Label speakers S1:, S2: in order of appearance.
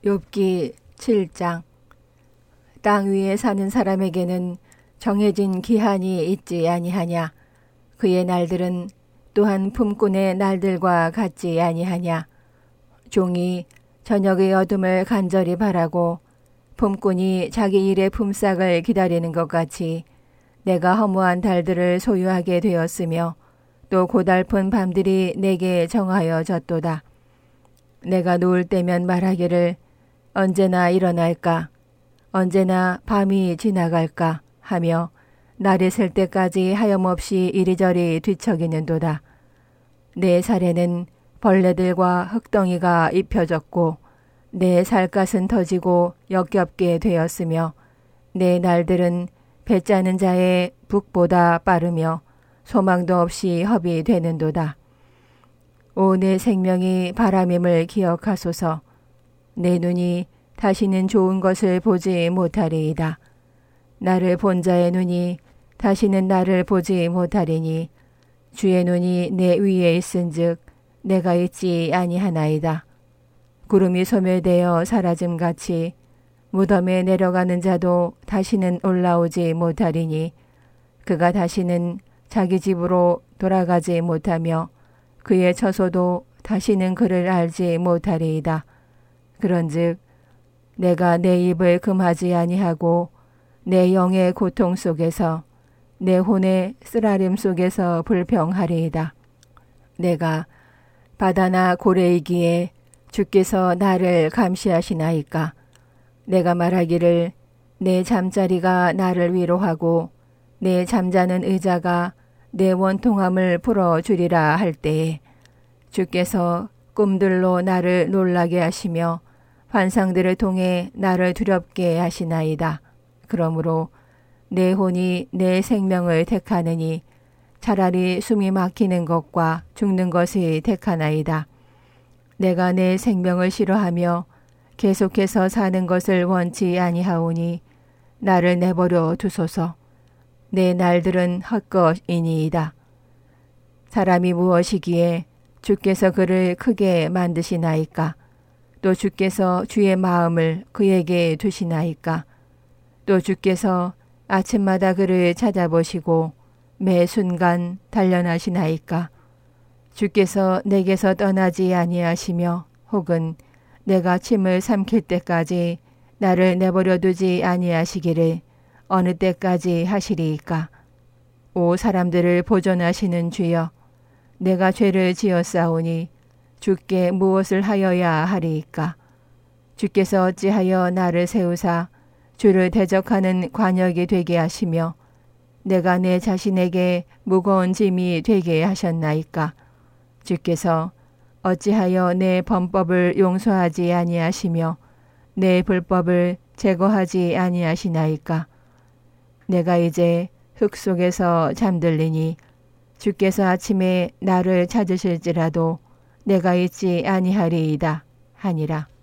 S1: 욥기 7장. 땅 위에 사는 사람에게는 정해진 기한이 있지 아니하냐. 그의 날들은 또한 품꾼의 날들과 같지 아니하냐. 종이 저녁의 어둠을 간절히 바라고 품꾼이 자기 일의 품삯을 기다리는 것 같이 내가 허무한 달들을 소유하게 되었으며 또 고달픈 밤들이 내게 정하여졌도다. 내가 누울 때면 말하기를 언제나 일어날까, 언제나 밤이 지나갈까 하며 날이 셀 때까지 하염없이 이리저리 뒤척이는도다. 내 살에는 벌레들과 흙덩이가 입혀졌고 내 살갗은 터지고 역겹게 되었으며 내 날들은 배 짜는 자의 북보다 빠르며 소망도 없이 허비 되는도다. 오 내 생명이 바람임을 기억하소서. 내 눈이 다시는 좋은 것을 보지 못하리이다. 나를 본 자의 눈이 다시는 나를 보지 못하리니 주의 눈이 내 위에 있은즉 내가 있지 아니하나이다. 구름이 소멸되어 사라짐같이 무덤에 내려가는 자도 다시는 올라오지 못하리니 그가 다시는 자기 집으로 돌아가지 못하며 그의 처소도 다시는 그를 알지 못하리이다. 그런즉 내가 내 입을 금하지 아니하고 내 영의 고통 속에서 내 혼의 쓰라림 속에서 불평하리이다. 내가 바다나 고래이기에 주께서 나를 감시하시나이까. 내가 말하기를 내 잠자리가 나를 위로하고 내 잠자는 의자가 내 원통함을 풀어주리라 할 때에 주께서 꿈들로 나를 놀라게 하시며 환상들을 통해 나를 두렵게 하시나이다. 그러므로 내 혼이 내 생명을 택하느니 차라리 숨이 막히는 것과 죽는 것이 택하나이다. 내가 내 생명을 싫어하며 계속해서 사는 것을 원치 아니하오니 나를 내버려 두소서. 내 날들은 헛것이니이다. 사람이 무엇이기에 주께서 그를 크게 만드시나이까? 또 주께서 주의 마음을 그에게 두시나이까? 또 주께서 아침마다 그를 찾아보시고 매 순간 단련하시나이까? 주께서 내게서 떠나지 아니하시며 혹은 내가 침을 삼킬 때까지 나를 내버려 두지 아니하시기를 어느 때까지 하시리이까? 오 사람들을 보존하시는 주여, 내가 죄를 지었사오니 주께 무엇을 하여야 하리이까? 주께서 어찌하여 나를 세우사 주를 대적하는 관역이 되게 하시며 내가 내 자신에게 무거운 짐이 되게 하셨나이까? 주께서 어찌하여 내 범법을 용서하지 아니하시며 내 불법을 제거하지 아니하시나이까? 내가 이제 흙 속에서 잠들리니 주께서 아침에 나를 찾으실지라도 내가 있지 아니하리이다 하니라.